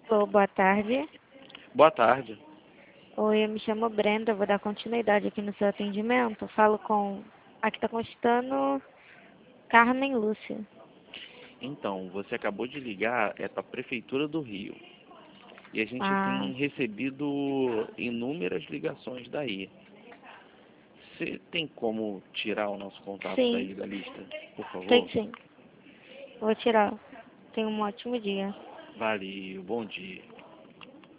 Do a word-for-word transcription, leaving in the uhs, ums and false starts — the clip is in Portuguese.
Alô, boa tarde. Boa tarde. Oi, eu me chamo Brenda, vou dar continuidade aqui no seu atendimento. Falo com... Aqui está constando Carmen Lúcia. Então, você acabou de ligar, é para a Prefeitura do Rio. E a gente Ah, tem recebido inúmeras ligações daí. Você tem como tirar o nosso contato sim, daí da lista, por tem favor? sim. Vou tirar. Tenha um ótimo dia. Valeu, bom dia.